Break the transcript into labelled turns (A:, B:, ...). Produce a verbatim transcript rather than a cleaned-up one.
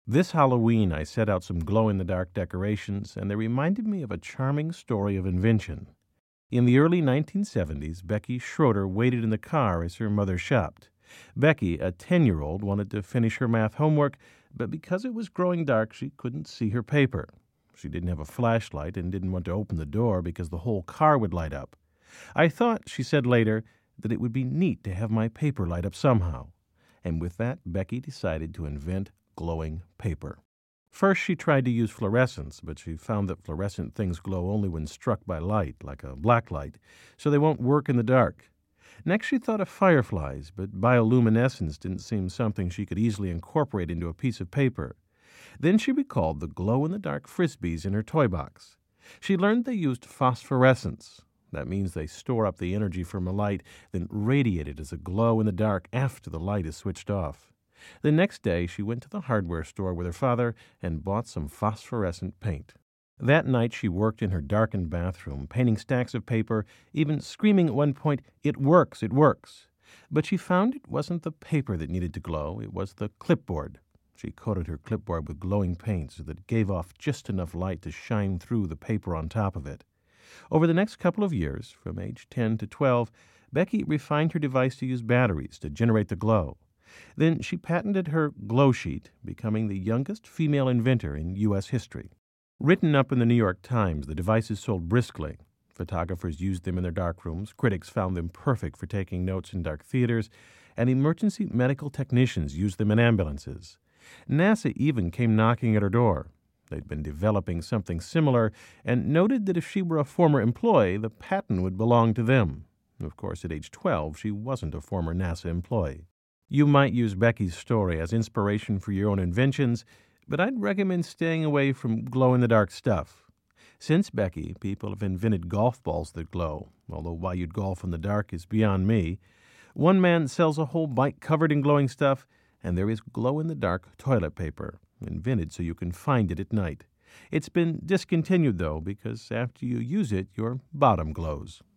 A: This Halloween, I set out some glow-in-the-dark decorations, and they reminded me of a charming story of invention. In the early nineteen seventies, Becky Schroeder waited in the car as her mother shopped. Becky, a ten-year-old, wanted to finish her math homework, but because it was growing dark, she couldn't see her paper. She didn't have a flashlight and didn't want to open the door because the whole car would light up. I thought, she said later, that it would be neat to have my paper light up somehow. And with that, Becky decided to invent glowing paper. First, she tried to use fluorescence, but she found that fluorescent things glow only when struck by light, like a black light, so they won't work in the dark. Next, she thought of fireflies, but bioluminescence didn't seem something she could easily incorporate into a piece of paper. Then she recalled the glow-in-the-dark frisbees in her toy box. She learned they used phosphorescence. That means they store up the energy from a light, then radiate it as a glow in the dark after the light is switched off. The next day, she went to the hardware store with her father and bought some phosphorescent paint. That night, she worked in her darkened bathroom, painting stacks of paper, even screaming at one point, "It works, it works." But she found it wasn't the paper that needed to glow, it was the clipboard. She coated her clipboard with glowing paint so that it gave off just enough light to shine through the paper on top of it. Over the next couple of years, from age ten to twelve, Becky refined her device to use batteries to generate the glow. Then she patented her glow sheet, becoming the youngest female inventor in U S history. Written up in the New York Times, the devices sold briskly. Photographers used them in their darkrooms, critics found them perfect for taking notes in dark theaters, and emergency medical technicians used them in ambulances. NASA even came knocking at her door. They'd been developing something similar and noted that if she were a former employee, the patent would belong to them. Of course, at age twelve, she wasn't a former NASA employee. You might use Becky's story as inspiration for your own inventions, but I'd recommend staying away from glow-in-the-dark stuff. Since Becky, people have invented golf balls that glow, although why you'd golf in the dark is beyond me. One man sells a whole bike covered in glowing stuff, and there is glow-in-the-dark toilet paper, invented so you can find it at night. It's been discontinued, though, because after you use it, your bottom glows.